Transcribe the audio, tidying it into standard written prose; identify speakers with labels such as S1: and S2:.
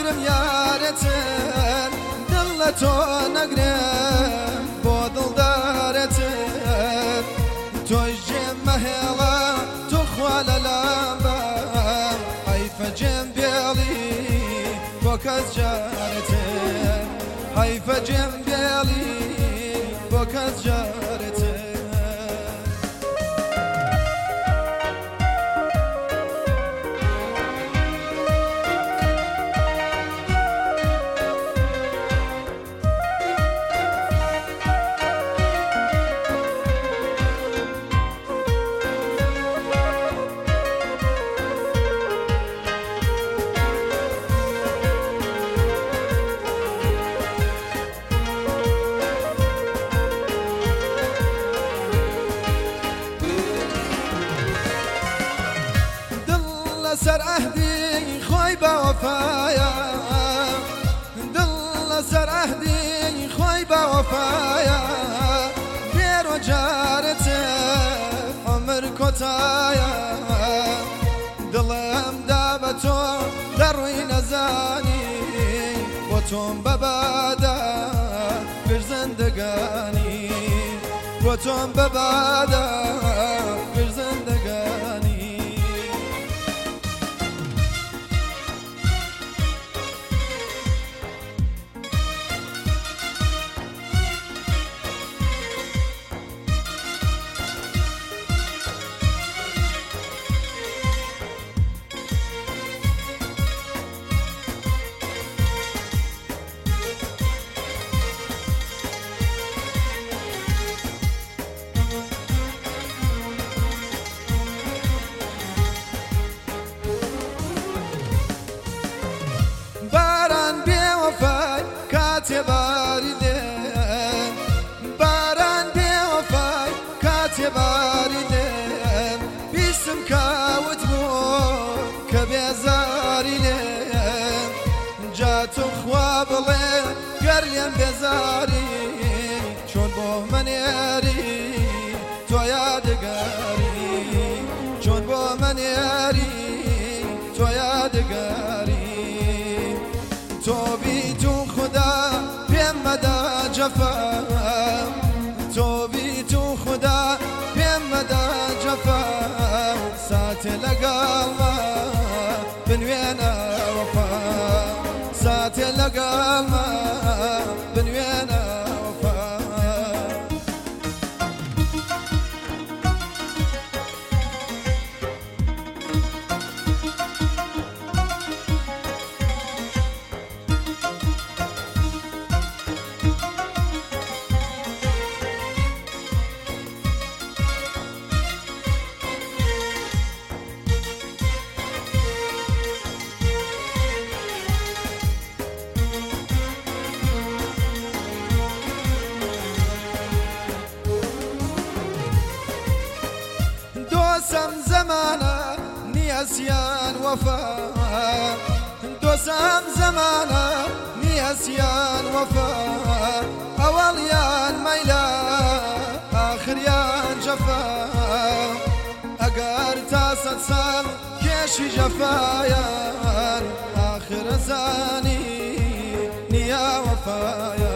S1: گرم یارتن دل تو نگرم با دلدارتن توی جمهلا تو خواللامبا حیف جنبیلی با کس جارتن حیف جنبیلی با کس جارتن سر عهدی خوی با وفایا دل سر عهدی خوی با وفایا بیر و جارت عمر کتایا دلم داب تو در روی نزانی و توم ببادا بر زندگانی و توم ببادا بر زندگانی باری دم باران بیوفای کاتی باری دم بیستم کاوت بود که بیزاری لم جاتو خواب لم گرلیم بیزاری چون با من یاری تو یادگاری چون با من یاری تو یادگاری تو بی تو خدا مدى جفا تو بی تو خدا بیم مدى جفا سات لقالما بنوينا وفا سات لقالما بنوينا وفا دوسم زمانه نياسيان وفا دوسم زمانه نياسيان وفا أوليان ميلا آخريان جفا أقار تاسد سال كيشي جفايان آخر زاني نيا وفايا